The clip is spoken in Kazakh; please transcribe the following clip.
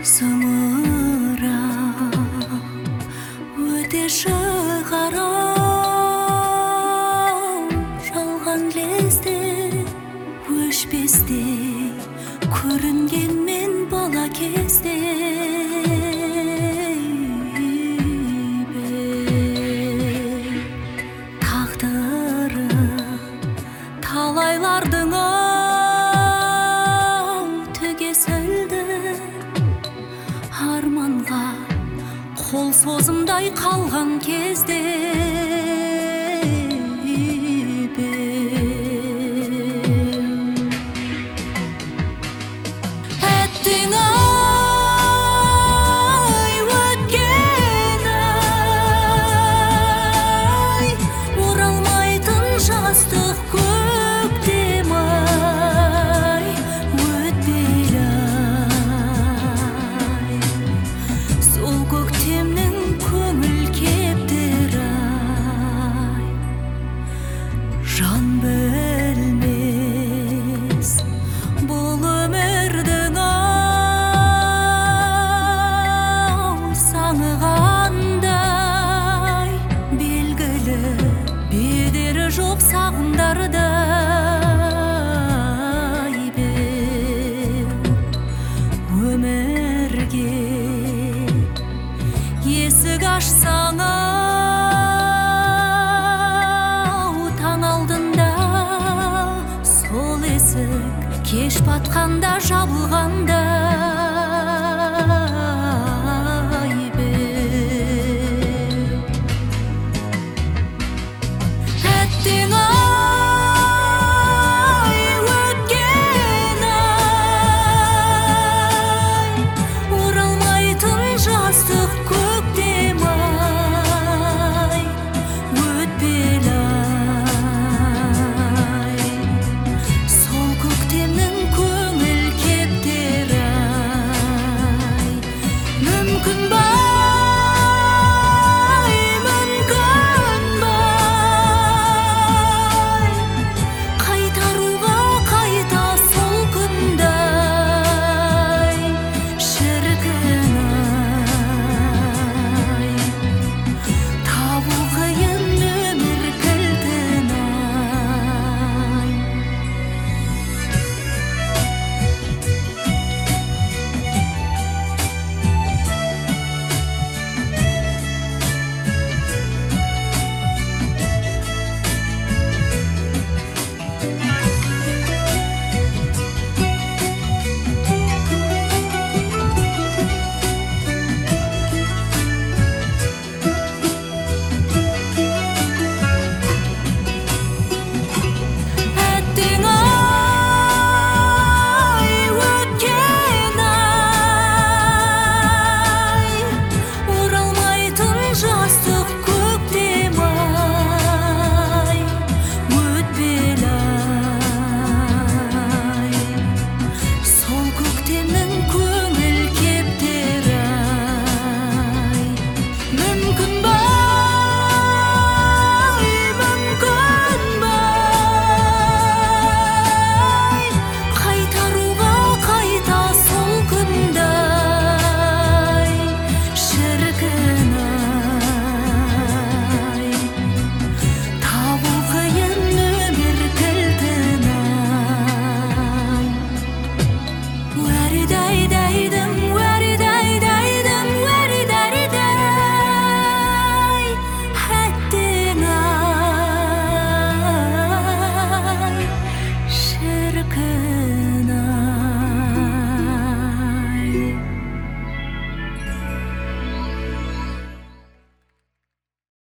зымырап өте шығарам жалған лезде өшпестей көрінген мен бала кезде тағдыры талайлардың төгесілді арманға қол созымдай қалған кезде әттең ай өткен ай оралмайтын жастық көктем ай өтпелі ай сол көктемнің көңіл кептері ай жан білмес бұл өмірдің саңығандай белгілі бедері жоқ сағымдардай бел өмірге есік ашсаң таң алдында сол есік кеш батқанда жабылғанда